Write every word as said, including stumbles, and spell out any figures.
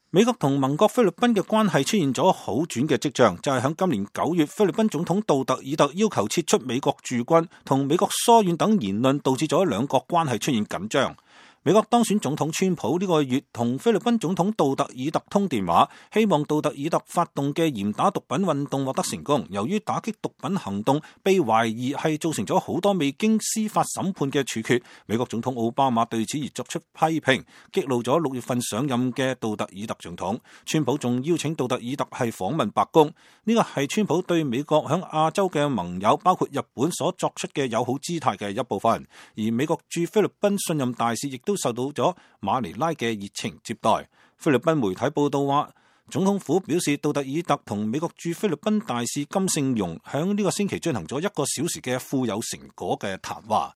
美國同盟國菲律賓嘅關係出現咗好轉嘅跡象，就係喺今年九月，菲律賓總統杜特爾特要求撤出美國駐軍，同美國疏遠等言論，導致咗兩國關係出現緊張。美國當選總統川普呢個月同菲律賓總統杜特爾特通電話，希望杜特爾特發動嘅嚴打毒品運動獲得成功。由於打擊毒品行動被懷疑係造成咗好多未經司法審判嘅處決，美國總統奧巴馬對此而作出批評，激怒咗六月份上任嘅杜特爾特總統。川普仲邀請杜特爾特係訪問白宮，呢個係川普對美國響亞洲嘅盟友包括日本所作出嘅友好姿態嘅一部分。而美國駐菲律賓信任大使亦都都受到咗馬尼拉嘅熱情接待。菲律賓媒體報道話，總統府表示杜特爾特同美國駐菲律賓大使金聖容響呢個星期進行咗一個小時嘅富有成果嘅談話。